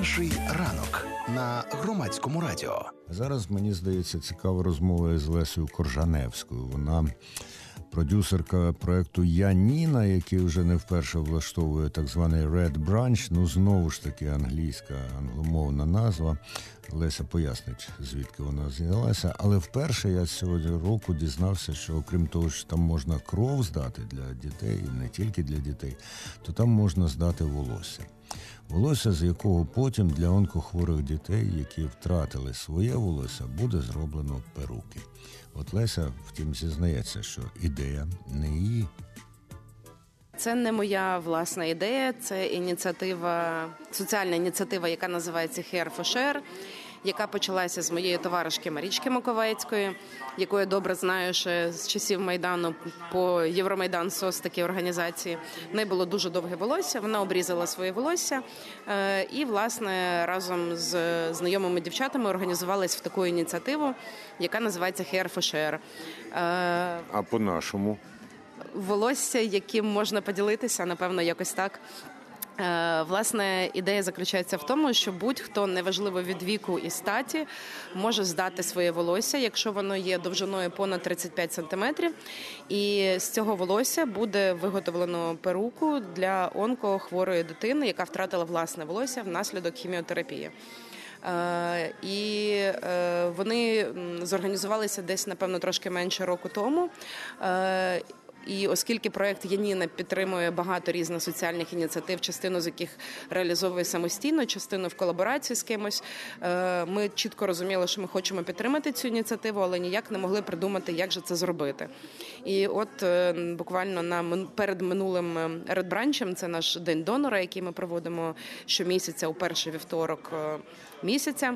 Інший ранок на Громадському радіо. Зараз, мені здається, цікава розмова з Лесею Коржаневською. Вона продюсерка проєкту «Яніна», який вже не вперше влаштовує так званий Red Branch. Знову ж таки, англійська, англомовна назва. Леся пояснить, звідки вона взялася. Але вперше я цього року дізнався, що окрім того, що там можна кров здати для дітей, і не тільки для дітей, то там можна здати волосся. Волосся, з якого потім для онкохворих дітей, які втратили своє волосся, буде зроблено перуки. От Леся, втім, зізнається, що ідея не її. Це не моя власна ідея, це ініціатива, соціальна ініціатива, яка називається Hair for Share, яка почалася з моєї товаришки Марічки Маковецької, яку я добре знаю ще з часів Майдану по Євромайдан СОС, такі організації. В неї було дуже довге волосся, вона обрізала своє волосся і, власне, разом з знайомими дівчатами організувалась в таку ініціативу, яка називається Hair for Share. А по-нашому? Волосся, яким можна поділитися, напевно, якось так. Власне, ідея заключається в тому, що будь-хто, неважливо від віку і статі, може здати своє волосся, якщо воно є довжиною понад 35 сантиметрів. І з цього волосся буде виготовлено перуку для онкохворої дитини, яка втратила власне волосся внаслідок хіміотерапії. І вони зорганізувалися десь, напевно, трошки менше року тому. І оскільки проєкт «Яніна» підтримує багато різних соціальних ініціатив, частину з яких реалізовує самостійно, частину в колаборації з кимось, ми чітко розуміли, що ми хочемо підтримати цю ініціативу, але ніяк не могли придумати, як же це зробити. І от буквально перед минулим Red Branch'ем, це наш День донора, який ми проводимо щомісяця у перший вівторок місяця,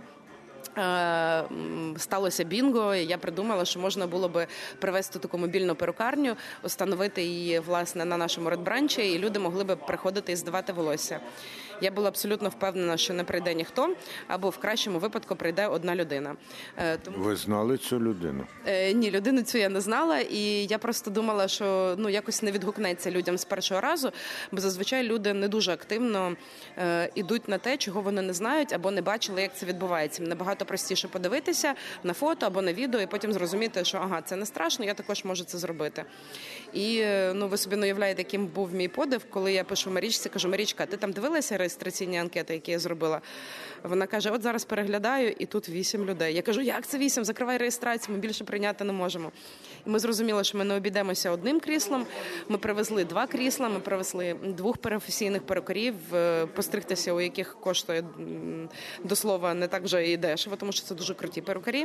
сталося бінго, і я придумала, що можна було би привезти таку мобільну перукарню, установити її, власне, на нашому Red Branch'і, і люди могли би приходити і здавати волосся. Я була абсолютно впевнена, що не прийде ніхто, або в кращому випадку прийде одна людина. Ви знали цю людину? Ні, людину цю я не знала, і я просто думала, що якось не відгукнеться людям з першого разу, бо зазвичай люди не дуже активно ідуть на те, чого вони не знають, або не бачили, як це відбувається. Набагато простіше подивитися на фото або на відео, і потім зрозуміти, що це не страшно, я також можу це зробити. І ви собі не уявляєте, яким був мій подив, коли я пишу Марічці, кажу: Марічка, ти там дивилася реєстраційні анкети, які я зробила? Вона каже: от зараз переглядаю, і тут 8 людей. Я кажу: як це 8? Закривай реєстрацію, ми більше прийняти не можемо. І ми зрозуміли, що ми не обійдемося одним кріслом. Ми привезли 2 крісла, ми привезли 2 професійних перукарів, постригтися у яких коштує, до слова, не так вже і дешево, тому що це дуже круті перукарі.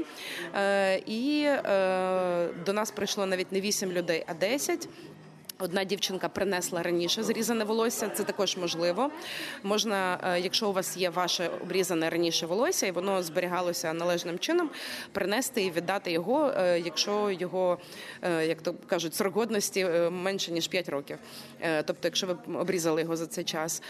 І до нас прийшло навіть не 8 людей, а 10. Одна дівчинка принесла раніше зрізане волосся, це також можливо. Можна, якщо у вас є ваше обрізане раніше волосся, і воно зберігалося належним чином, принести і віддати його, якщо його, як то кажуть, срок годності менше, ніж 5 років. Тобто, якщо ви обрізали його за цей час.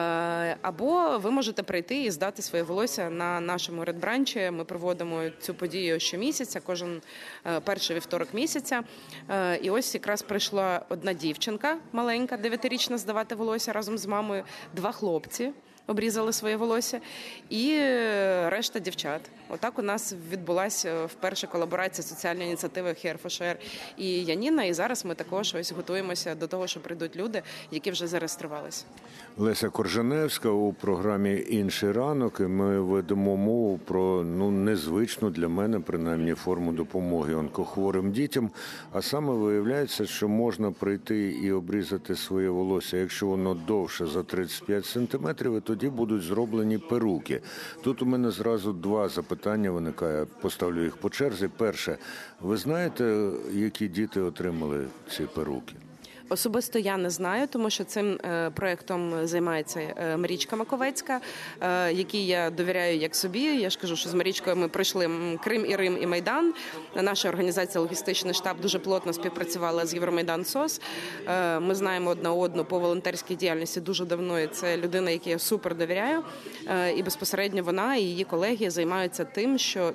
Або ви можете прийти і здати своє волосся на нашому Red Branch'і. Ми проводимо цю подію щомісяця, кожен перший вівторок місяця. І ось якраз прийшла одна дівчинка маленька, 9-річна, здавати волосся разом з мамою, 2 хлопці обрізали своє волосся і решта дівчат. Отак у нас відбулася вперше колаборація соціальної ініціативи Hair for Share і Яніна, і зараз ми також ось готуємося до того, що прийдуть люди, які вже зареєструвалися. Леся Коржаневська у програмі «Інший ранок», і ми ведемо мову про незвичну для мене, принаймні, форму допомоги онкохворим дітям, а саме виявляється, що можна прийти і обрізати своє волосся, якщо воно довше за 35 сантиметрів, і тоді будуть зроблені перуки. Тут у мене зразу 2 запитання виникає, поставлю їх по черзі. Перше, ви знаєте, які діти отримали ці перуки? Особисто я не знаю, тому що цим проєктом займається Марічка Маковецька, якій я довіряю як собі. Я ж кажу, що з Марічкою ми пройшли Крим і Рим і Майдан. Наша організація «Логістичний штаб» дуже плотно співпрацювала з Євромайдан СОС. Ми знаємо одна одну по волонтерській діяльності дуже давно, і це людина, якій я супер довіряю. І безпосередньо вона і її колеги займаються тим, що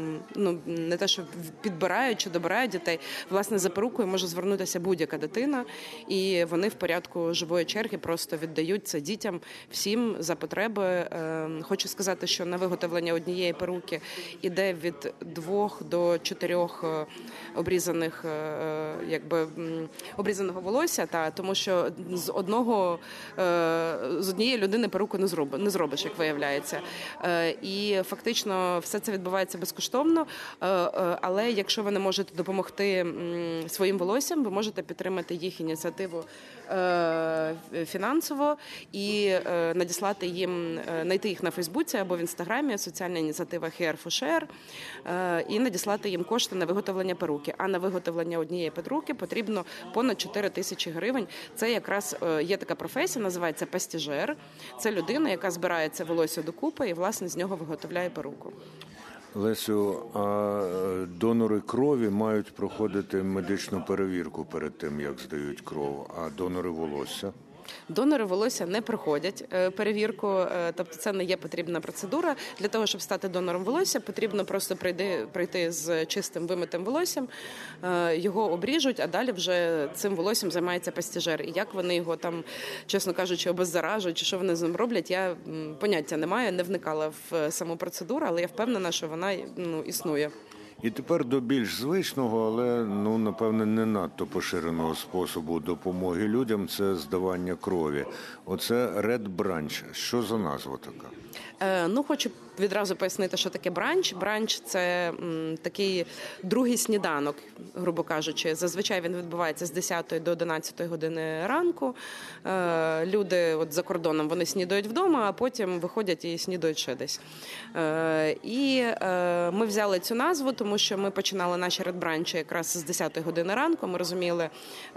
не те, що підбирають чи добирають дітей. Власне, за перукою може звернутися будь-яка дитина. і вони в порядку живої черги просто віддають це дітям всім за потреби. Хочу сказати, що на виготовлення однієї перуки іде від 2 до 4 обрізаного волосся, тому що з однієї людини перуку не зробиш, як виявляється. І фактично все це відбувається безкоштовно, але якщо ви не можете допомогти своїм волоссям, ви можете підтримати їх ініціативу фінансово і надіслати їм, знайти їх на Фейсбуці або в Інстаграмі, соціальна ініціатива Hair for Share, і надіслати їм кошти на виготовлення перуки. А на виготовлення однієї перуки потрібно понад 4 тисячі гривень. Це якраз є така професія, називається пастіжер. Це людина, яка збирає це волосся докупи і, власне, з нього виготовляє перуку. Лесю, а донори крові мають проходити медичну перевірку перед тим, як здають кров, а донори волосся? Донори волосся не проходять перевірку, тобто це не є потрібна процедура. Для того, щоб стати донором волосся, потрібно просто прийти з чистим вимитим волоссям, його обріжуть, а далі вже цим волоссям займається пастіжер. І як вони його там, чесно кажучи, обеззаражують, чи що вони з ним роблять, я поняття не маю, не вникала в саму процедуру, але я впевнена, що вона існує. І тепер до більш звичного, але, напевне, не надто поширеного способу допомоги людям – це здавання крові. Оце Red Branch. Що за назва така? Хочу відразу пояснити, що таке бранч. Бранч – це такий другий сніданок, грубо кажучи. Зазвичай він відбувається з 10 до 11 години ранку. Люди за кордоном, вони снідають вдома, а потім виходять і снідають ще десь. І ми взяли цю назву, тому що ми починали наші редбранчі якраз з 10 години ранку. Ми розуміли,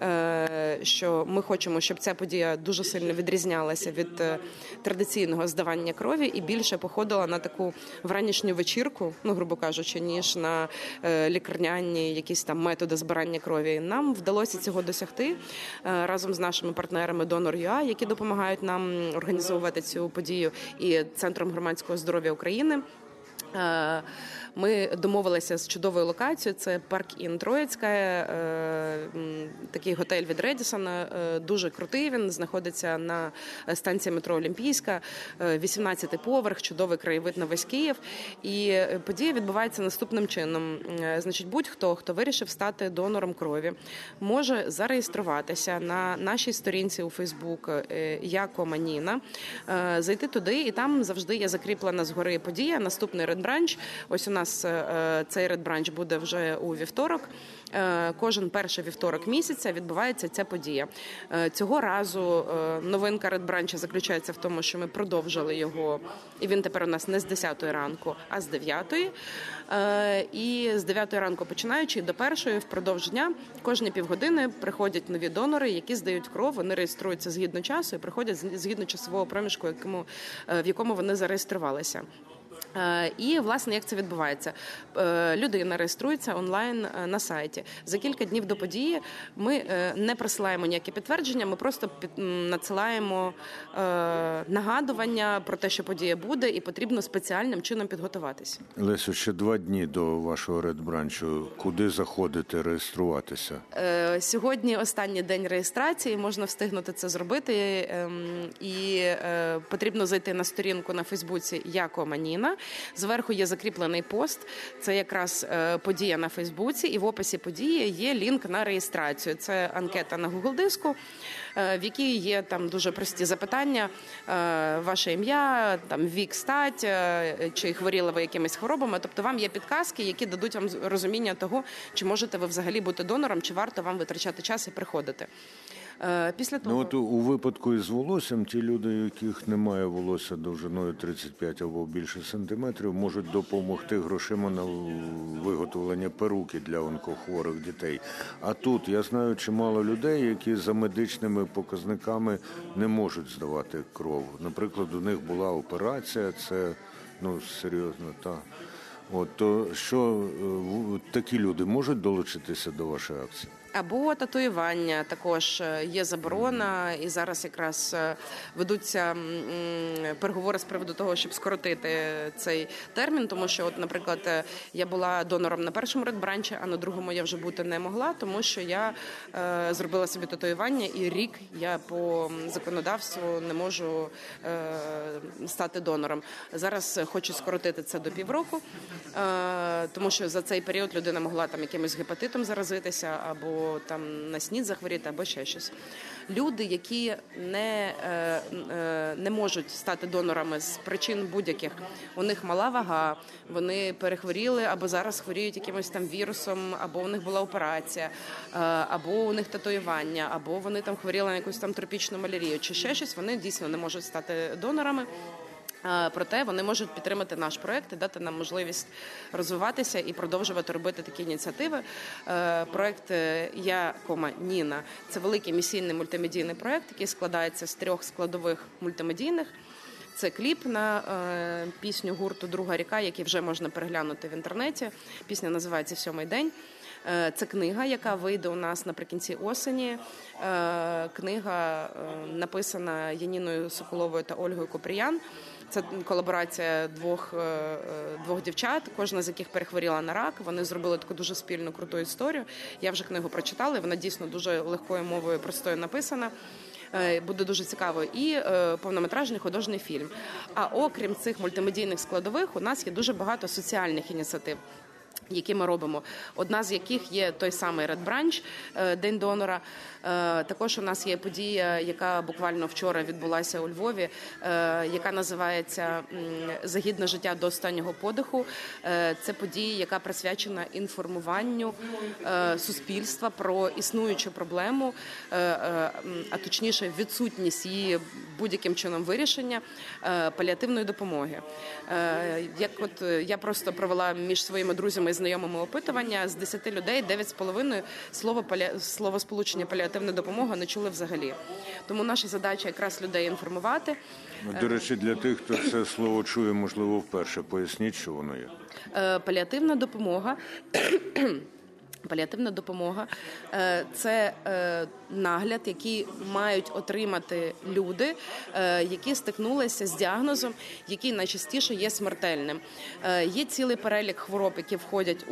що ми хочемо, щоб ця подія дуже сильно відрізнялася від традиційного здавання крові і більше походила на таку вранішню вечірку, грубо кажучи, ніж на лікарняні якісь там методи збирання крові. Нам вдалося цього досягти разом з нашими партнерами Donor.ua, які допомагають нам організовувати цю подію, і Центром громадського здоров'я України. Ми домовилися з чудовою локацією, це парк Ін Троїцька, такий готель від Редісона, дуже крутий він, знаходиться на станції метро Олімпійська, 18-й поверх, чудовий краєвид на весь Київ. І подія відбувається наступним чином. Значить, будь-хто, хто вирішив стати донором крові, може зареєструватися на нашій сторінці у Фейсбук «Яко Ніна», зайти туди, і там завжди є закріплена згори подія, наступний редбранч. Ось у нас цей редбранч буде вже у вівторок. Кожен перший вівторок місяця відбувається ця подія. Цього разу новинка редбранча заключається в тому, що ми продовжили його, і він тепер у нас не з 10 ранку, а з 9. І з 9 ранку починаючи до 1 впродовж дня кожні півгодини приходять нові донори, які здають кров, вони реєструються згідно часу і приходять згідно часового проміжку, в якому вони зареєструвалися. І, власне, як це відбувається? Людина реєструється онлайн на сайті. За кілька днів до події ми не присилаємо ніякі підтвердження, ми просто надсилаємо нагадування про те, що подія буде, і потрібно спеціальним чином підготуватися. Лесю, ще 2 дні до вашого редбранчу. Куди заходити, реєструватися? Сьогодні останній день реєстрації, можна встигнути це зробити. І потрібно зайти на сторінку на Фейсбуці «Яко Ніна». Зверху є закріплений пост, це якраз подія на Фейсбуці, і в описі події є лінк на реєстрацію. Це анкета на Google диску, в якій є там дуже прості запитання: ваше ім'я, там вік, стать, чи хворіли ви якимись хворобами. Тобто вам є підказки, які дадуть вам розуміння того, чи можете ви взагалі бути донором, чи варто вам витрачати час і приходити. Після того... у випадку із волоссям, ті люди, у яких немає волосся довжиною 35 або більше сантиметрів, можуть допомогти грошима на виготовлення перуки для онкохворих дітей. А тут я знаю чимало людей, які за медичними показниками не можуть здавати кров. Наприклад, у них була операція, це серйозно, то що такі люди можуть долучитися до вашої акції? Або татуювання, також є заборона, і зараз якраз ведуться переговори з приводу того, щоб скоротити цей термін, тому що, от, наприклад, я була донором на першому редбранчі, а на другому я вже бути не могла, тому що я зробила собі татуювання, і рік я по законодавству не можу стати донором. Зараз хочу скоротити це до півроку, тому що за цей період людина могла там якимось гепатитом заразитися, або там на СНІД захворіти, або ще щось. Люди, які не можуть стати донорами з причин будь-яких, у них мала вага, вони перехворіли, або зараз хворіють якимось там вірусом, або у них була операція, або у них татуювання, або вони там хворіли на якусь там тропічну малярію, чи ще щось, вони дійсно не можуть стати донорами. Проте вони можуть підтримати наш проект і дати нам можливість розвиватися і продовжувати робити такі ініціативи. Проект «Я, Ніна» – це великий місійний мультимедійний проект, який складається з 3 складових мультимедійних. Це кліп на пісню гурту «Друга ріка», який вже можна переглянути в інтернеті. Пісня називається «Сьомий день». Це книга, яка вийде у нас наприкінці осені. Книга написана Яніною Соколовою та Ольгою Купріян. Це колаборація двох дівчат, кожна з яких перехворіла на рак. Вони зробили таку дуже спільну, круту історію. Я вже книгу прочитала, і вона дійсно дуже легкою мовою, простою написана. Буде дуже цікаво. І повнометражний художній фільм. А окрім цих мультимедійних складових, у нас є дуже багато соціальних ініціатив, які ми робимо. Одна з яких є той самий Red Branch, День донора. Також у нас є подія, яка буквально вчора відбулася у Львові, яка називається «За гідне життя до останнього подиху». Це подія, яка присвячена інформуванню суспільства про існуючу проблему, а точніше відсутність її будь-яким чином вирішення паліативної допомоги. Я просто провела між своїми друзями і знайомими опитування, з 10 людей 9,5 словосполучення «паліативна допомога» не чули взагалі. Тому наша задача якраз людей інформувати. До речі, для тих, хто це слово чує, можливо, вперше, поясніть, що воно є. Паліативна допомога Паліативна допомога – це нагляд, який мають отримати люди, які стикнулися з діагнозом, який найчастіше є смертельним. Є цілий перелік хвороб, які входять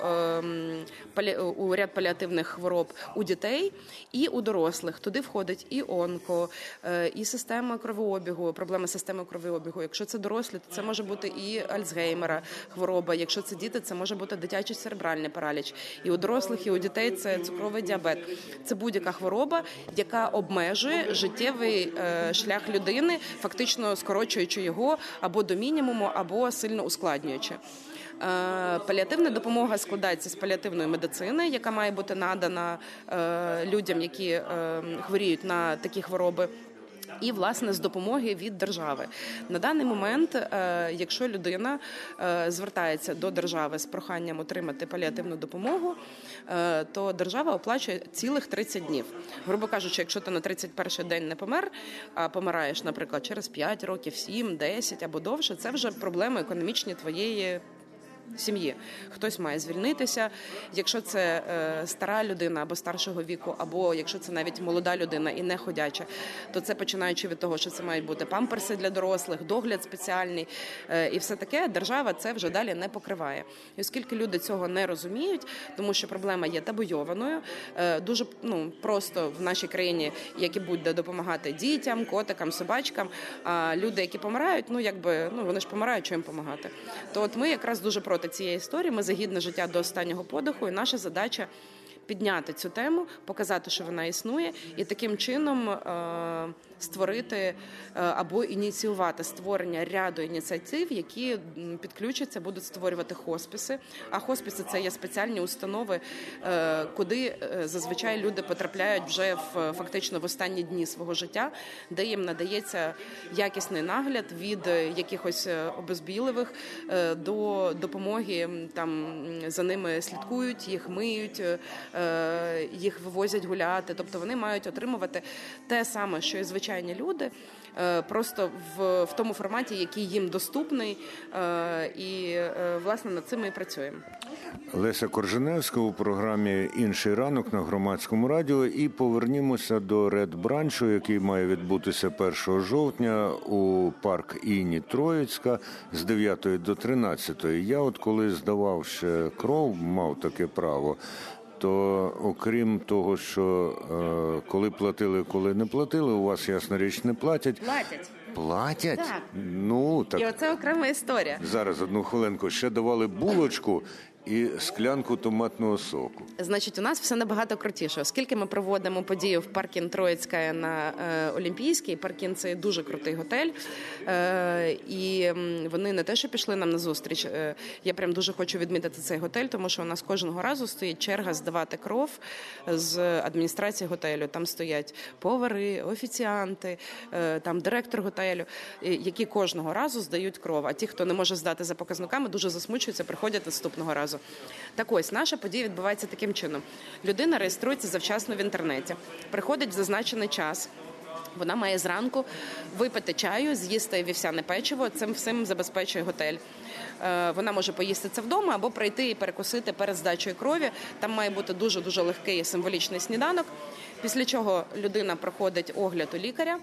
у ряд паліативних хвороб у дітей і у дорослих. Туди входить і онко, і система кровообігу, проблеми системи кровообігу. Якщо це дорослі, то це може бути і Альцгеймера хвороба. Якщо це діти, це може бути дитячий церебральний параліч. І у дорослих, і у дітей це цукровий діабет. Це будь-яка хвороба, яка обмежує життєвий шлях людини, фактично скорочуючи його або до мінімуму, або сильно ускладнюючи. Паліативна допомога складається з паліативної медицини, яка має бути надана людям, які хворіють на такі хвороби, і, власне, з допомоги від держави. На даний момент, якщо людина звертається до держави з проханням отримати паліативну допомогу, то держава оплачує цілих 30 днів. Грубо кажучи, якщо ти на 31-й день не помер, а помираєш, наприклад, через 5 років, 7, 10 або довше, це вже проблеми економічні твоєї сім'ї. Хтось має звільнитися. Якщо це стара людина або старшого віку, або якщо це навіть молода людина і не ходяча, то це починаючи від того, що це мають бути памперси для дорослих, догляд спеціальний і все таке, держава це вже далі не покриває. І оскільки люди цього не розуміють, тому що проблема є табуйованою, дуже просто в нашій країні, як і будь-де, допомагати дітям, котикам, собачкам, а люди, які помирають, вони ж помирають, що їм допомагати. То от ми якраз дуже проти цієї історії, ми за гідне життя до останнього подиху, і наша задача підняти цю тему, показати, що вона існує, і таким чином створити або ініціювати створення ряду ініціатив, які підключаться, будуть створювати хосписи. А хосписи – це є спеціальні установи, куди зазвичай люди потрапляють вже фактично в останні дні свого життя, де їм надається якісний нагляд від якихось обезбіливих до допомоги, там за ними слідкують, їх миють, їх вивозять гуляти. Тобто вони мають отримувати те саме, що і звичайні люди, просто в тому форматі, який їм доступний. І, власне, над цим ми і працюємо. Леся Коржаневська у програмі «Інший ранок» на Громадському радіо. І повернімося до Ред Бранчу, який має відбутися 1 жовтня у парк імені Троїцька з 9 до 13. Я от коли здавав ще кров, мав таке право, то окрім того, що коли платили, коли не платили, у вас, ясна річ, не платять. Платять? Так. Ну, так. І оце окрема історія. Зараз, одну хвилинку. Ще давали булочку і склянку томатного соку. Значить, у нас все набагато крутіше. Оскільки ми проводимо подію в паркін Троїцька на Олімпійській. Паркін – це дуже крутий готель. І вони не те, що пішли нам на зустріч. Я прям дуже хочу відмітити цей готель, тому що у нас кожного разу стоїть черга здавати кров з адміністрації готелю. Там стоять повари, офіціанти, там директор готелю, які кожного разу здають кров. А ті, хто не може здати за показниками, дуже засмучуються, приходять наступного разу. Так ось, наша подія відбувається таким чином. Людина реєструється завчасно в інтернеті, приходить в зазначений час. Вона має зранку випити чаю, з'їсти вівсяне печиво, цим всім забезпечує готель. Вона може поїсти це вдома або прийти і перекусити перед здачею крові. Там має бути дуже-дуже легкий символічний сніданок. Після чого людина проходить огляд у лікаря,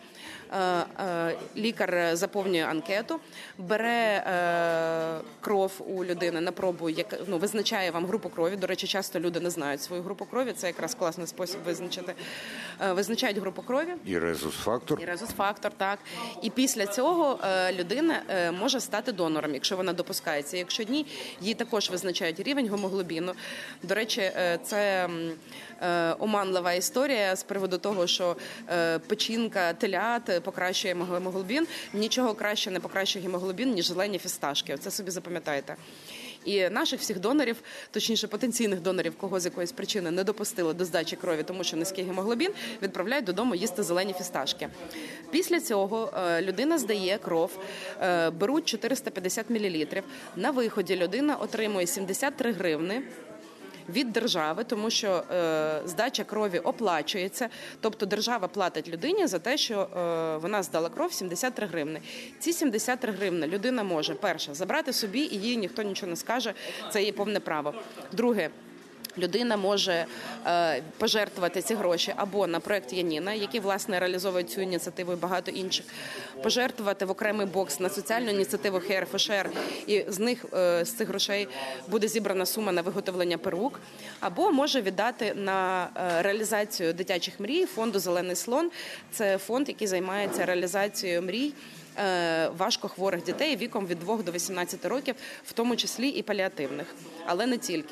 лікар заповнює анкету, бере кров у людини на пробу, визначає вам групу крові. До речі, часто люди не знають свою групу крові, це якраз класний спосіб визначити. Визначають групу крові. І резус-фактор. І резус-фактор, так. І після цього людина може стати донором, якщо вона допускається. Якщо ні, їй також визначають рівень гемоглобіну. До речі, це оманлива історія з приводу того, що печінка телят покращує гемоглобін. Нічого краще не покращує гемоглобін, ніж зелені фісташки. Оце собі запам'ятайте. І наших всіх донорів, точніше потенційних донорів, кого з якоїсь причини не допустили до здачі крові, тому що низький гемоглобін, відправляють додому їсти зелені фісташки. Після цього людина здає кров, беруть 450 мл. На виході людина отримує 73 гривни від держави, тому що здача крові оплачується, тобто держава платить людині за те, що вона здала кров 73 гривни. Ці 73 гривни людина може, перше, забрати собі, і їй ніхто нічого не скаже, це її повне право. Друге, людина може пожертвувати ці гроші або на проєкт «Яніна», який, власне, реалізовує цю ініціативу і багато інших, пожертвувати в окремий бокс на соціальну ініціативу Hair for Share, і з цих грошей буде зібрана сума на виготовлення перук, або може віддати на реалізацію дитячих мрій фонду «Зелений слон». Це фонд, який займається реалізацією мрій важкохворих дітей віком від 2 до 18 років, в тому числі і паліативних, але не тільки.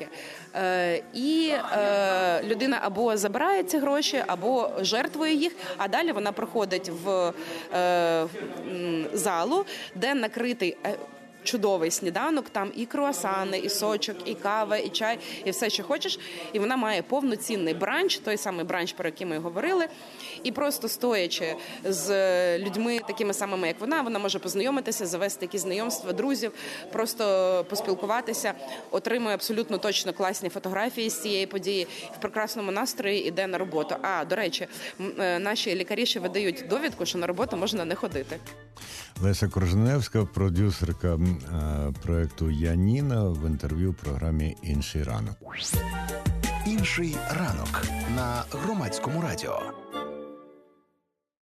І людина або забирає ці гроші, або жертвує їх, а далі вона проходить в залу, де накритий чудовий сніданок, там і круасани, і сочок, і кава, і чай, і все, що хочеш. І вона має повноцінний бранч, той самий бранч, про який ми говорили. І просто стоячи з людьми такими самими, як вона може познайомитися, завести якісь знайомства, друзів, просто поспілкуватися, отримує абсолютно точно класні фотографії з цієї події, в прекрасному настрої іде на роботу. А, до речі, наші лікарі ще видають довідку, що на роботу можна не ходити. Леся Коржаневська, продюсерка проєкту «Яніна» в інтерв'ю програмі «Інший ранок». «Інший ранок» на Громадському радіо.